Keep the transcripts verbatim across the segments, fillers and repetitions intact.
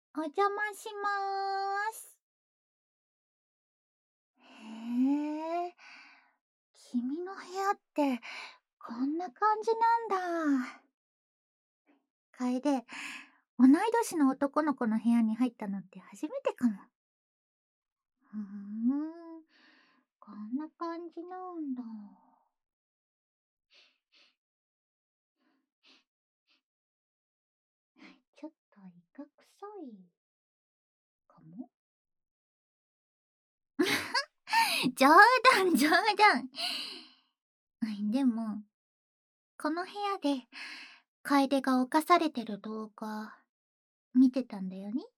お邪魔しまーす。へえ、君の部屋ってこんな感じなんだ。楓、同い年の男の子の部屋に入ったのって初めてかも。ふーん、こんな感じなんだ。ちょっとイカ臭いかも。冗談冗談。でも、この部屋で楓が犯されてる動画見てたんだよね。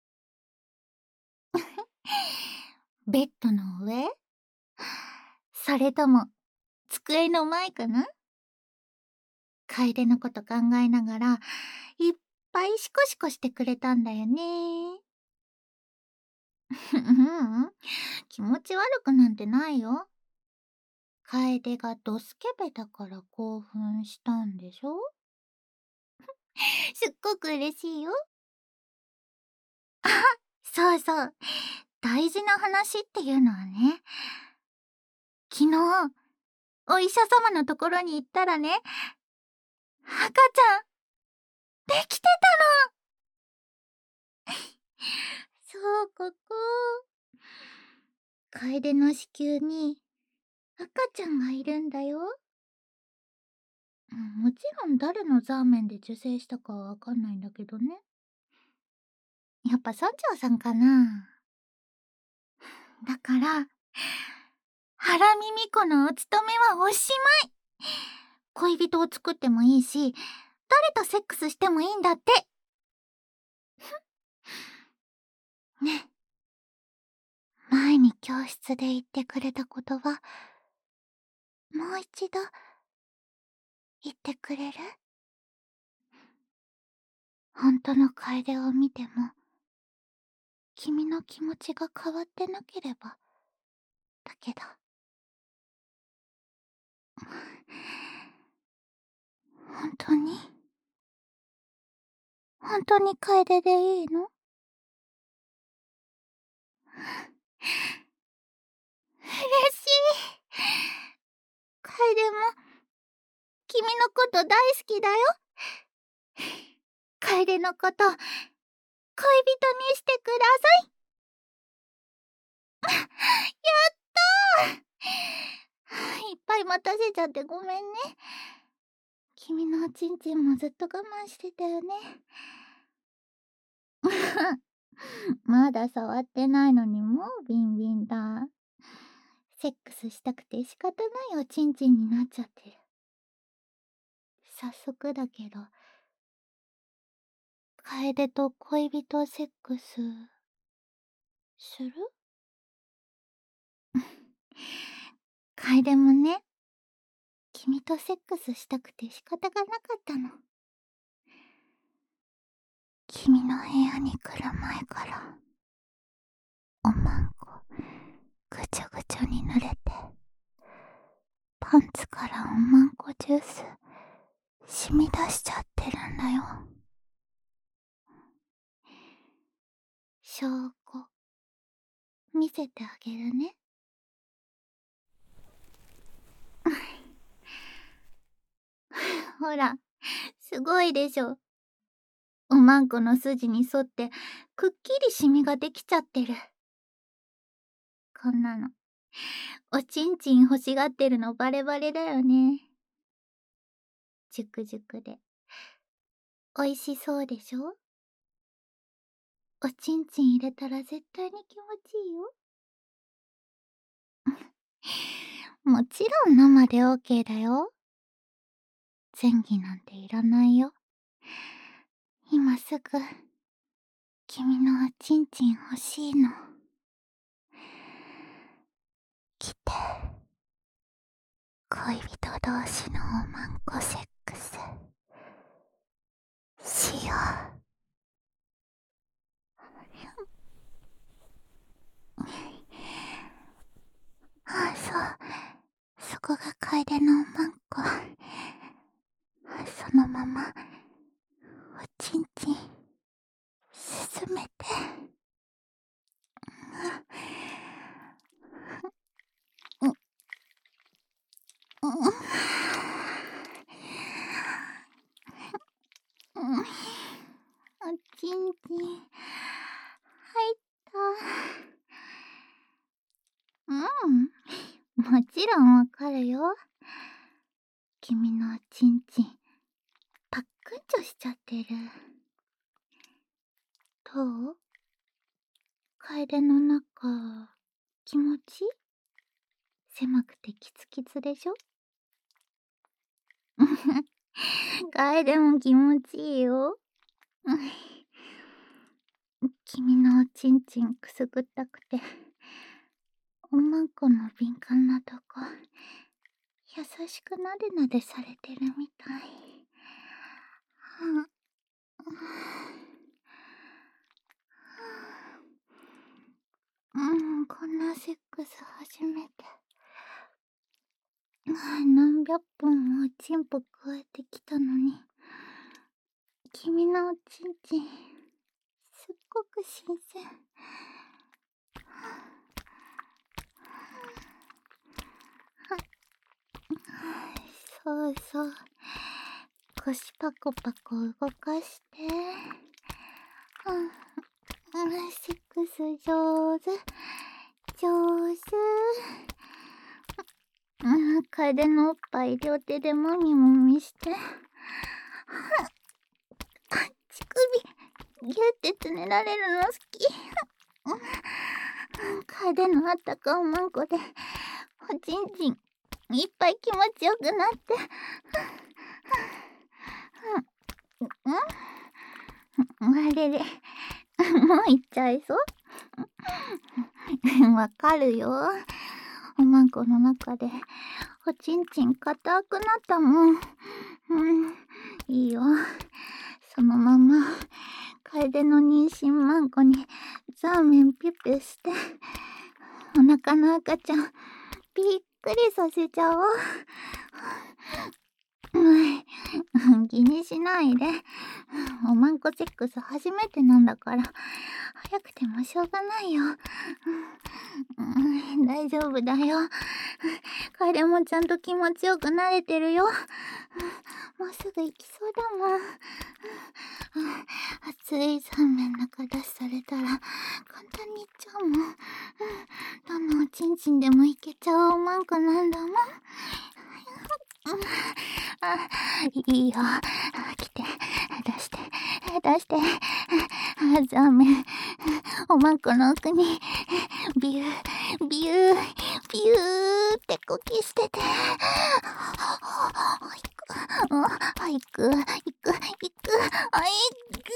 ベッドの上？それとも机の前かな？楓のこと考えながらいっぱいシコシコしてくれたんだよね。ううん、気持ち悪くなんてないよ。楓がドスケベだから興奮したんでしょ？すっごく嬉しいよ。あ、そうそう。大事な話っていうのはね、昨日、お医者様のところに行ったらね、赤ちゃん、できてたの。そう、ここ。楓の子宮に赤ちゃんがいるんだよ。もちろん誰のザーメンで受精したかはわかんないんだけどね。やっぱ村長さんかな。だから、原ミミ子のお勤めはおしまい。恋人を作ってもいいし、誰とセックスしてもいいんだって。ね。前に教室で言ってくれた言葉、もう一度言ってくれる？本当の楓を見ても、君の気持ちが変わってなければだけど。本当に本当に楓でいいの？嬉しい。楓も君のこと大好きだよ。楓のこと恋人にしてください。やったー。いっぱい待たせちゃってごめんね。君のおちんちんもずっと我慢してたよね。まだ触ってないのにもうビンビンだ。セックスしたくて仕方ないおちんちんになっちゃってる。早速だけど、楓と恋人セックスする？楓もね、君とセックスしたくて仕方がなかったの。君の部屋に来る前から、おまんこぐちゃぐちゃに濡れて、パンツからおまんこジュース染み出しちゃってるんだよ。証拠見せてあげるね。ほら、すごいでしょ。おまんこの筋に沿ってくっきりシミができちゃってる。こんなのおちんちん欲しがってるのバレバレだよね。ジュクジュクでおいしそうでしょ？おちんちん入れたら絶対に気持ちいいよ。もちろん生で オーケー だよ。前戯なんていらないよ。今すぐ君のおちんちん欲しいの。来て、恋人同士のおまんこセックスしよう。ああ、そう。そこが楓のおまんこ。そのままおちんちん進詰めて。うん。うん。うん。おちんちん、入った。うん。もちろんわかるよ。君のおちんちん、パックンチョしちゃってる。どう？楓の中、気持ち？狭くてキツキツでしょ？楓も気持ちいいよ。君のおちんちんくすぐったくて、おまんこの敏感なとこ、優しくなでなでされてるみたい。うん、こんなセックス初めて。何百本もチンポ加えてきたのに、君のおちんちん、すっごく新鮮。そうそう。腰パコパコ動かして。うん、セックス上手。上手。うん、楓のおっぱい両手でもみもみして。乳首、ギュってつねられるの好き。楓のあったかおまんこで、おちんちん、いっぱい気持ちよくなって。うん、あれれ、もう行っちゃいそう。わかるよ。おまんこの中で、おちんちん硬くなったもん。うん、いいよ。そのまま、楓の妊娠マンコにザーメンピュピュして、お腹の赤ちゃん、びっくりさせちゃおう。気にしないで。おまんこセックス初めてなんだから、早くてもしょうがないよ。うん、大丈夫だよ。楓もちゃんと気持ちよくなれてるよ。もうすぐ行きそうだもん。熱いザーメン中出しされたら簡単にいっちゃうもん。どんなおちんちんでもいけちゃうおまんこなんだもん。あ、いいよ。来て、出して、出して。ザーメン、おまんこの奥に、ビュー、ビュー、ビューって呼吸してて。あ、行く、行く、行く、あ、行く。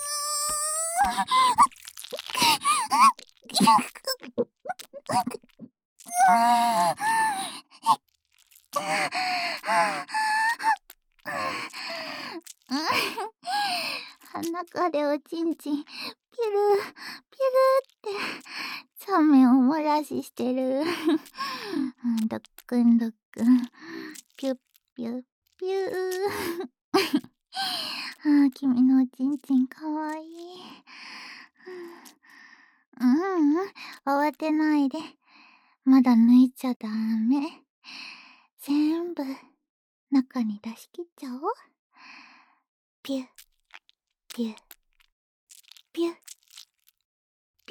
中でおちんちん、ピュル、ピュルって、ザーメンを漏らししてる。ドックンドックン、ピュッピュッピュー。ああ、君のおちんちんかわいい。うん、うん、慌てないで。まだ抜いちゃダメ。全部、中に出し切っちゃおう。ピュッ、ピュッ、ピュッ、ピ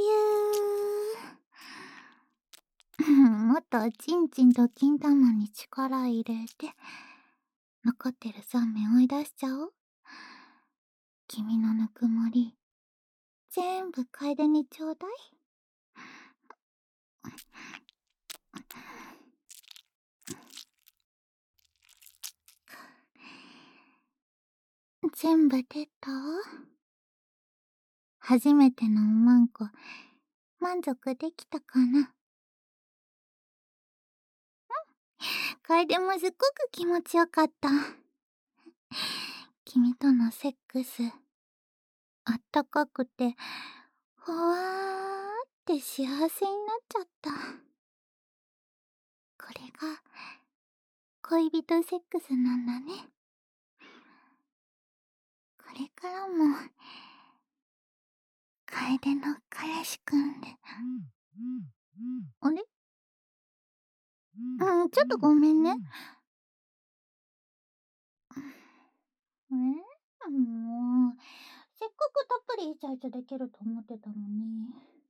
ュー。もっとおちんちんと金玉に力入れて、残ってるザーメン追い出しちゃおう。君のぬくもり、全部楓にちょうだい。全部出た？初めてのおまんこ、満足できたかな？楓もすっごく気持ちよかった。君とのセックス、あったかくて、ほわーって幸せになっちゃった。これが、恋人セックスなんだね。これからも、 楓の彼氏くんで。あれ？うん、ちょっとごめんね。えもう、せっかくたっぷりイチャイチャできると思ってたのに。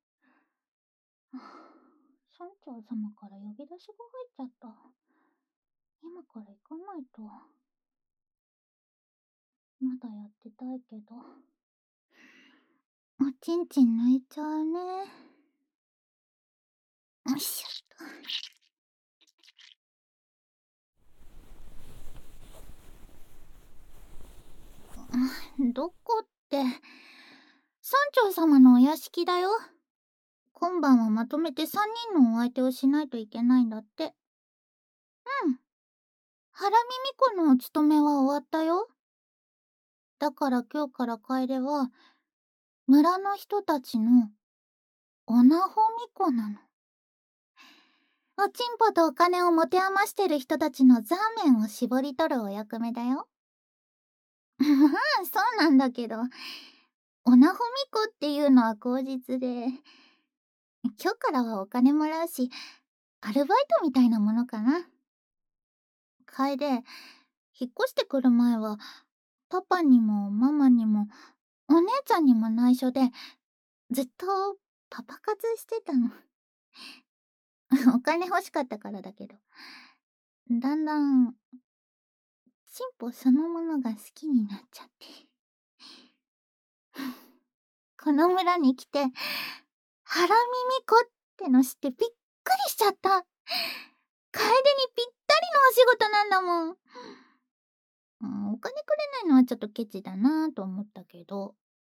村長様から呼び出しが入っちゃった。今から行かないと。まだやってたいけど。おちんちん抜いちゃうね。よいしょっと。どこって、村長様のお屋敷だよ。今晩はまとめてさんにんのお相手をしないといけないんだって。うん。ハラミミコのお勤めは終わったよ。だから今日から楓は、村の人たちの、おなほみこなの。おちんぽとお金を持て余してる人たちのザーメンを絞り取るお役目だよ。まあ、そうなんだけど、おなほみこっていうのは口実で、今日からはお金もらうし、アルバイトみたいなものかな。楓、引っ越してくる前は、パパにもママにも、お姉ちゃんにも内緒で、ずっとパパ活してたの。お金欲しかったからだけど。だんだん、チンポそのものが好きになっちゃって。この村に来て、ハラミミコっての知ってびっくりしちゃった。楓にぴったりのお仕事なんだもん。うん、お金くれないのはちょっとケチだなぁと思ったけど。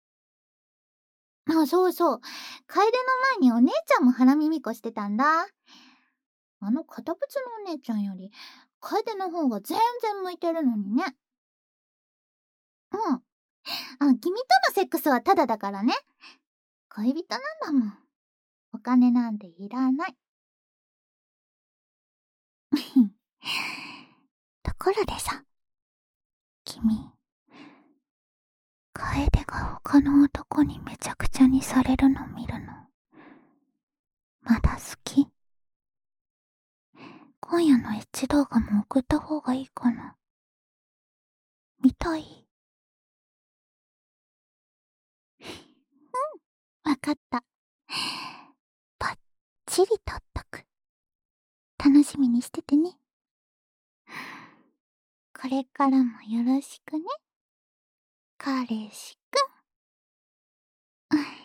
あ、そうそう。楓の前にお姉ちゃんもハラミミコしてたんだ。あの堅物のお姉ちゃんより、楓の方が全然向いてるのにね。うん。あ、君とのセックスはタダだからね。恋人なんだもん。お金なんていらない。ところでさ、君、楓が他の男にめちゃくちゃにされるの見るの、まだ好き？今夜のエッチ動画も送った方がいいかな。見たい？うん、わかった。バッチリ撮っとく。楽しみにしててね。これからもよろしくね、彼氏くん。